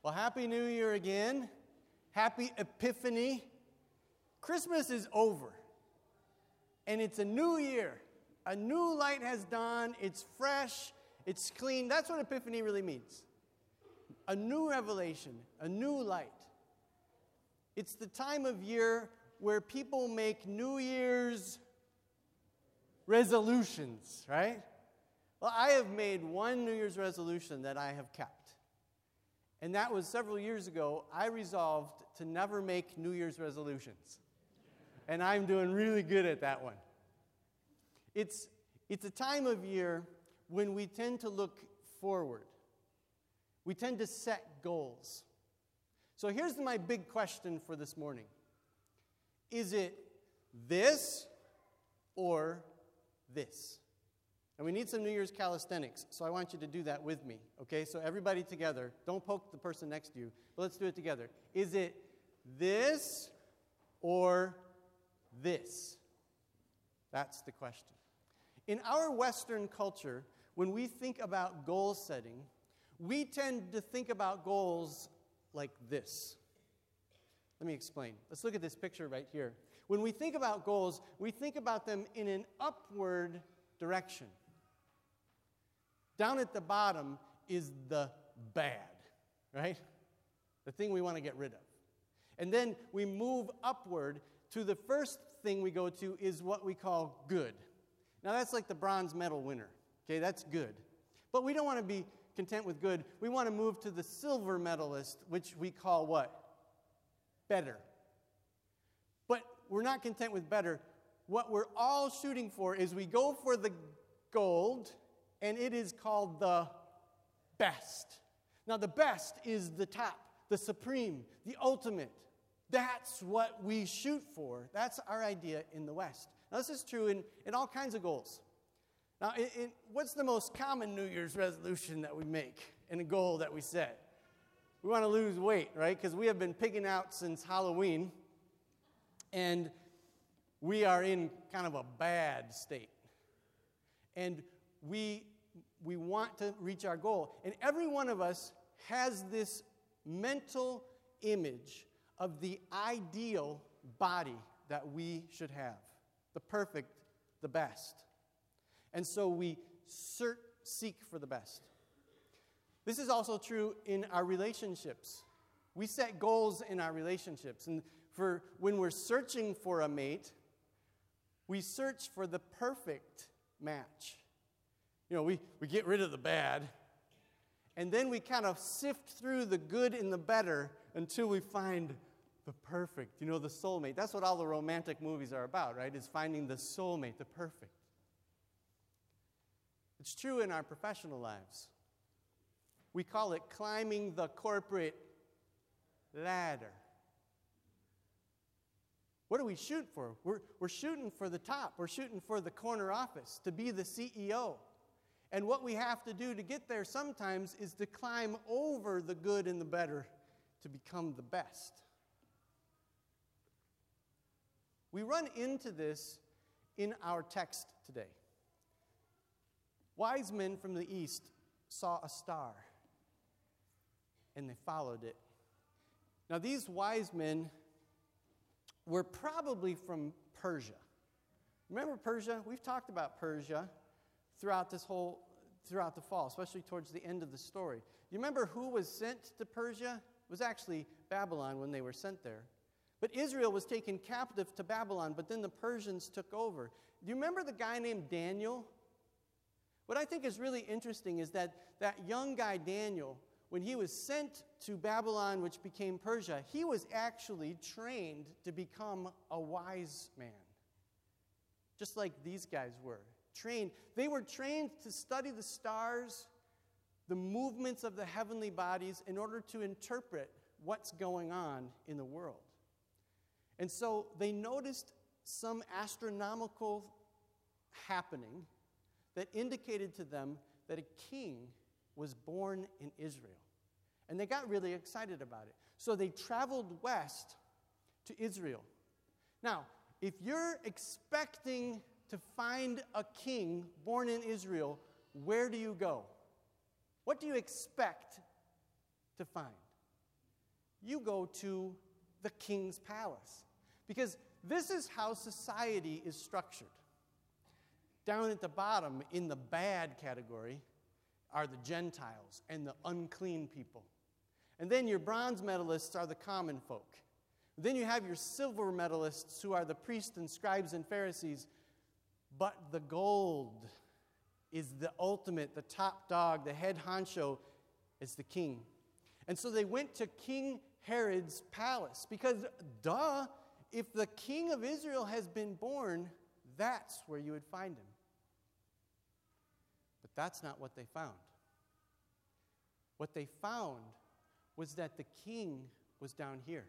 Well, Happy New Year again. Happy Epiphany. Christmas is over. And it's a new year. A new light has dawned. It's fresh. It's clean. That's what Epiphany really means. A new revelation. A new light. It's the time of year where people make New Year's resolutions, right? Well, I have made one New Year's resolution that I have kept. And that was several years ago. I resolved to never make New Year's resolutions. And I'm doing really good at that one. It's a time of year when we tend to look forward. We tend to set goals. So here's my big question for this morning. Is it this or this? And we need some New Year's calisthenics, so I want you to do that with me, okay? So everybody together. Don't poke the person next to you, but let's do it together. Is it this or this? That's the question. In our Western culture, when we think about goal setting, we tend to think about goals like this. Let me explain. Let's look at this picture right here. When we think about goals, we think about them in an upward direction. Down at the bottom is the bad, right? The thing we want to get rid of. And then we move upward to the first thing we go to is what we call good. Now that's like the bronze medal winner. Okay, that's good. But we don't want to be content with good. We want to move to the silver medalist, which we call what? Better. But we're not content with better. What we're all shooting for is we go for the gold, and it is called the best. Now, the best is the top, the supreme, the ultimate. That's what we shoot for. That's our idea in the West. Now, this is true in all kinds of goals. Now, what's the most common New Year's resolution that we make and a goal that we set? We want to lose weight, right? Because we have been pigging out since Halloween, and we are in kind of a bad state. And we want to reach our goal. And every one of us has this mental image of the ideal body that we should have. The perfect, the best. And so we seek for the best. This is also true in our relationships. We set goals in our relationships. And for when we're searching for a mate, we search for the perfect match. You know, we get rid of the bad, and then we kind of sift through the good and the better until we find the perfect, the soulmate. That's what all the romantic movies are about, right? Is finding the soulmate, the perfect. It's true in our professional lives. We call it climbing the corporate ladder. What do we shoot for? We're shooting for the top. We're shooting for the corner office, to be the CEO. And what we have to do to get there sometimes is to climb over the good and the better to become the best. We run into this in our text today. Wise men from the east saw a star, and they followed it. Now, these wise men were probably from Persia. Remember Persia? We've talked about Persia throughout the fall, especially towards the end of the story. You remember who was sent to Persia? It was actually Babylon when they were sent there. But Israel was taken captive to Babylon, but then the Persians took over. Do you remember the guy named Daniel? What I think is really interesting is that young guy Daniel, when he was sent to Babylon, which became Persia, he was actually trained to become a wise man. Just like these guys were. Trained. They were trained to study the stars, the movements of the heavenly bodies, in order to interpret what's going on in the world. And so they noticed some astronomical happening that indicated to them that a king was born in Israel. And they got really excited about it. So they traveled west to Israel. Now, if you're expecting to find a king born in Israel, where do you go? What do you expect to find? you go to the king's palace. Because this is how society is structured. Down at the bottom, in the bad category, are the Gentiles and the unclean people. And then your bronze medalists are the common folk. Then you have your silver medalists, who are the priests and scribes and Pharisees. But the gold is the ultimate, the top dog, the head honcho is the king. And so they went to King Herod's palace because, duh, if the king of Israel has been born, that's where you would find him. But that's not what they found. What they found was that the king was down here,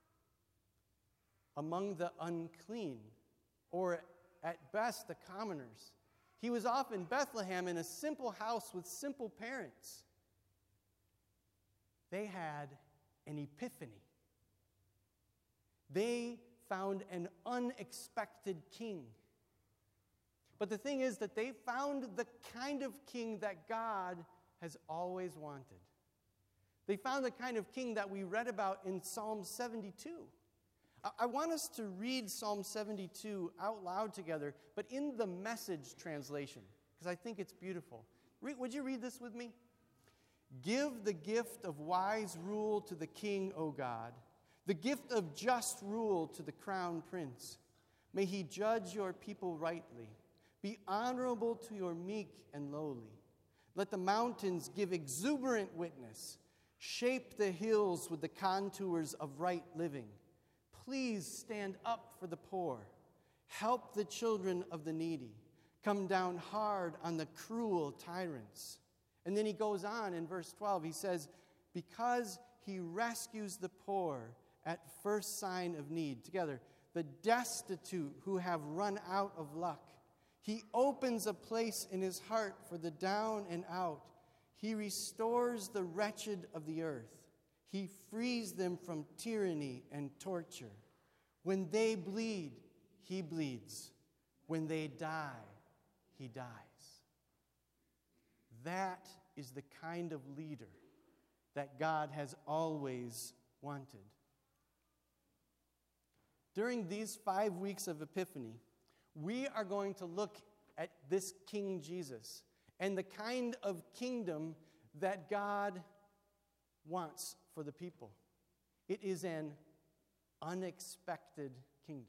among the unclean, or at best, the commoners. He was off in Bethlehem in a simple house with simple parents. They had an epiphany. They found an unexpected king. But the thing is that they found the kind of king that God has always wanted. They found the kind of king that we read about in Psalm 72. I want us to read Psalm 72 out loud together, but in the Message translation, because I think it's beautiful. Would you read this with me? Give the gift of wise rule to the king, O God, the gift of just rule to the crown prince. May he judge your people rightly. Be honorable to your meek and lowly. Let the mountains give exuberant witness. Shape the hills with the contours of right living. Please stand up for the poor. Help the children of the needy. Come down hard on the cruel tyrants. And then he goes on in verse 12. He says, because he rescues the poor at first sign of need. Together, the destitute who have run out of luck. He opens a place in his heart for the down and out. He restores the wretched of the earth. He frees them from tyranny and torture. When they bleed, he bleeds. When they die, he dies. That is the kind of leader that God has always wanted. During these 5 weeks of Epiphany, we are going to look at this King Jesus and the kind of kingdom that God wants for the people. It is an unexpected kingdom.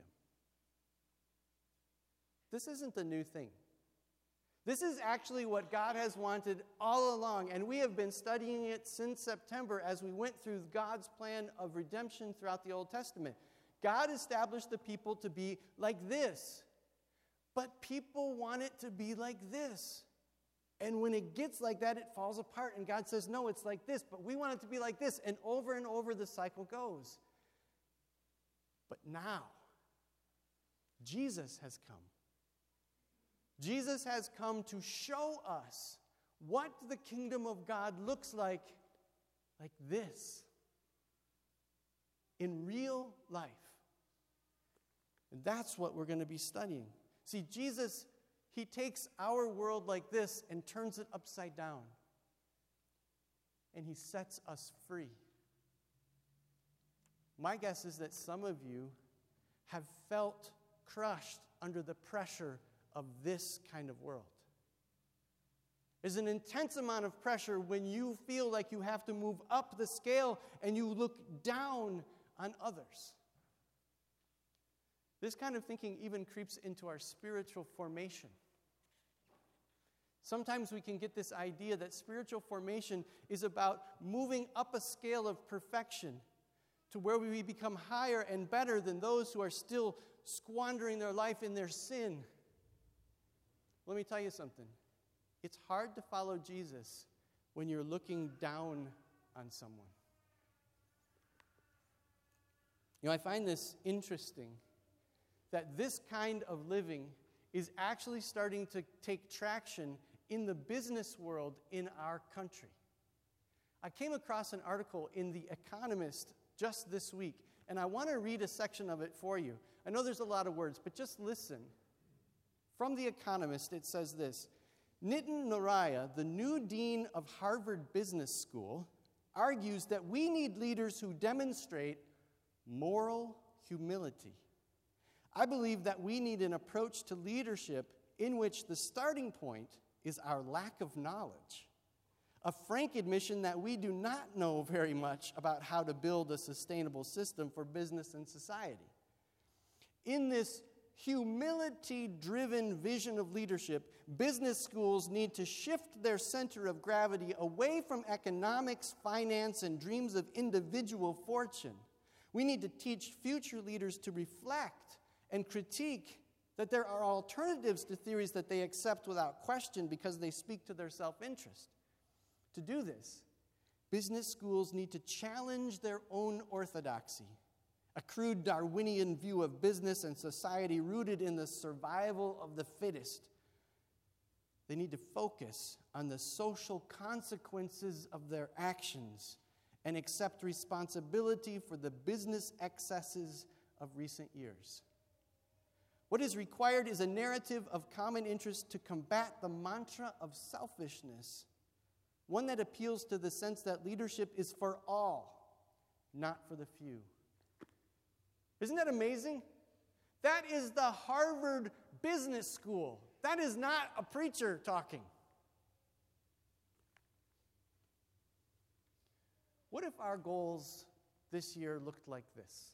This isn't a new thing. This is actually what God has wanted all along, and we have been studying it since September as we went through God's plan of redemption throughout the Old Testament. God established the people to be like this, but people want it to be like this. And when it gets like that, it falls apart, and God says, no, it's like this, but we want it to be like this, and over the cycle goes. But now, Jesus has come. Jesus has come to show us what the kingdom of God looks like this, in real life. And that's what we're going to be studying. See, Jesus, he takes our world like this and turns it upside down. And he sets us free. My guess is that some of you have felt crushed under the pressure of this kind of world. There's an intense amount of pressure when you feel like you have to move up the scale and you look down on others. This kind of thinking even creeps into our spiritual formation. Sometimes we can get this idea that spiritual formation is about moving up a scale of perfection to where we become higher and better than those who are still squandering their life in their sin. Let me tell you something. It's hard to follow Jesus when you're looking down on someone. You know, I find this interesting that this kind of living is actually starting to take traction in the business world in our country. I came across an article in The Economist just this week, and I want to read a section of it for you. I know there's a lot of words, but just listen. From The Economist, it says this: Nitin Naraya, the new dean of Harvard Business School, argues that we need leaders who demonstrate moral humility. I believe that we need an approach to leadership in which the starting point is our lack of knowledge, a frank admission that we do not know very much about how to build a sustainable system for business and society. In this humility-driven vision of leadership, business schools need to shift their center of gravity away from economics, finance, and dreams of individual fortune. We need to teach future leaders to reflect and critique that there are alternatives to theories that they accept without question because they speak to their self-interest. To do this, business schools need to challenge their own orthodoxy, a crude Darwinian view of business and society rooted in the survival of the fittest. They need to focus on the social consequences of their actions and accept responsibility for the business excesses of recent years. What is required is a narrative of common interest to combat the mantra of selfishness, one that appeals to the sense that leadership is for all, not for the few. Isn't that amazing? That is the Harvard Business School. That is not a preacher talking. What if our goals this year looked like this?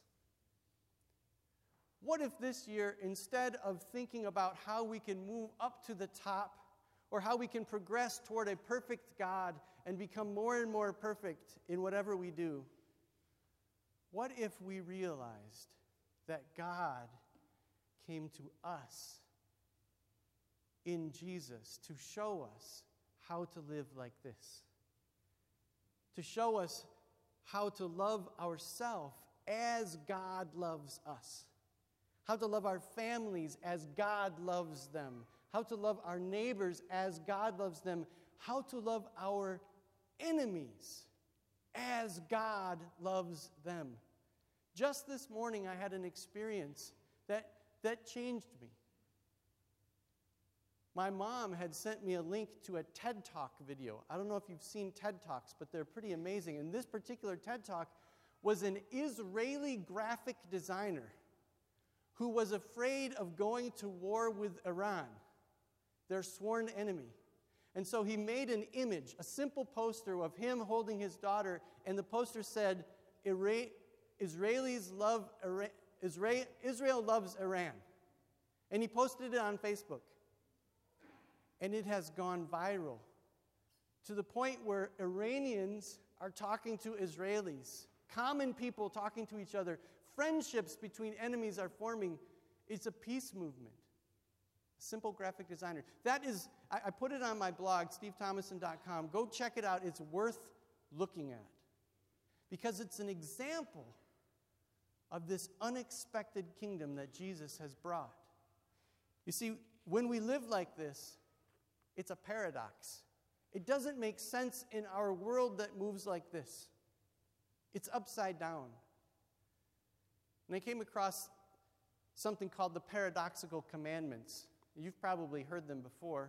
What if this year, instead of thinking about how we can move up to the top or how we can progress toward a perfect God and become more and more perfect in whatever we do, what if we realized that God came to us in Jesus to show us how to live like this, to show us how to love ourselves as God loves us, how to love our families as God loves them, how to love our neighbors as God loves them, how to love our enemies as God loves them. Just this morning, I had an experience that changed me. My mom had sent me a link to a TED Talk video. I don't know if you've seen TED Talks, but they're pretty amazing. And this particular TED Talk was an Israeli graphic designer who was afraid of going to war with Iran, their sworn enemy. And so he made an image, a simple poster of him holding his daughter, and the poster said, Israel loves Iran. And he posted it on Facebook. And it has gone viral to the point where Iranians are talking to Israelis, common people talking to each other, friendships between enemies are forming. It's a peace movement. Simple graphic designer. That is, I put it on my blog, stevethomason.com. Go check it out. It's worth looking at because it's an example of this unexpected kingdom that Jesus has brought. You see, when we live like this, it's a paradox. It doesn't make sense in our world that moves like this. It's upside down. And I came across something called the paradoxical commandments. You've probably heard them before.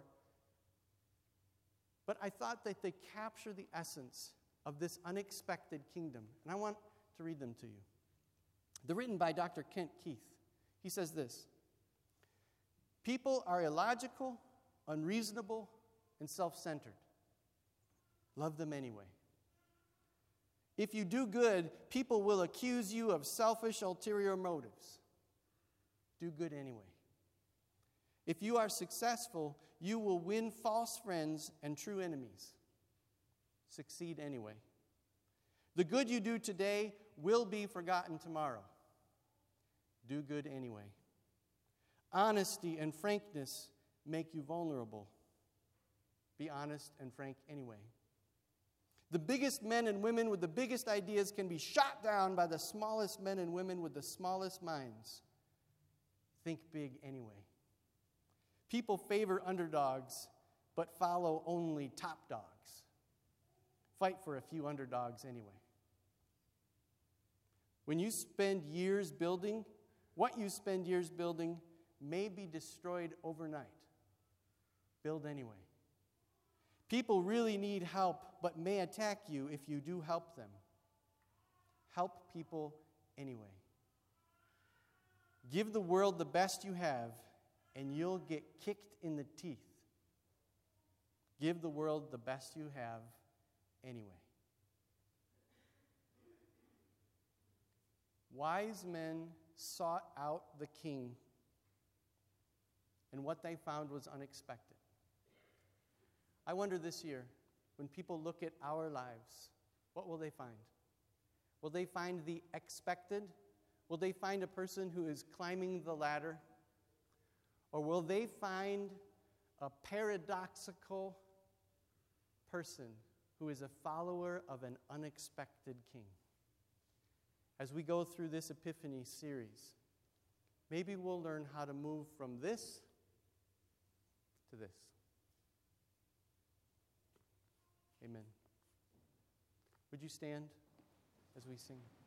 But I thought that they capture the essence of this unexpected kingdom. And I want to read them to you. They're written by Dr. Kent Keith. He says this: people are illogical, unreasonable, and self-centered. Love them anyway. If you do good, people will accuse you of selfish, ulterior motives. Do good anyway. If you are successful, you will win false friends and true enemies. Succeed anyway. The good you do today will be forgotten tomorrow. Do good anyway. Honesty and frankness make you vulnerable. Be honest and frank anyway. The biggest men and women with the biggest ideas can be shot down by the smallest men and women with the smallest minds. Think big anyway. People favor underdogs, but follow only top dogs. Fight for a few underdogs anyway. When you spend years building, what you spend years building may be destroyed overnight. Build anyway. People really need help, but may attack you if you do help them. Help people anyway. Give the world the best you have, and you'll get kicked in the teeth. Give the world the best you have anyway. Wise men sought out the king, and what they found was unexpected. I wonder this year, when people look at our lives, what will they find? Will they find the expected? Will they find a person who is climbing the ladder? Or will they find a paradoxical person who is a follower of an unexpected king? As we go through this Epiphany series, maybe we'll learn how to move from this to this. Amen. Would you stand as we sing?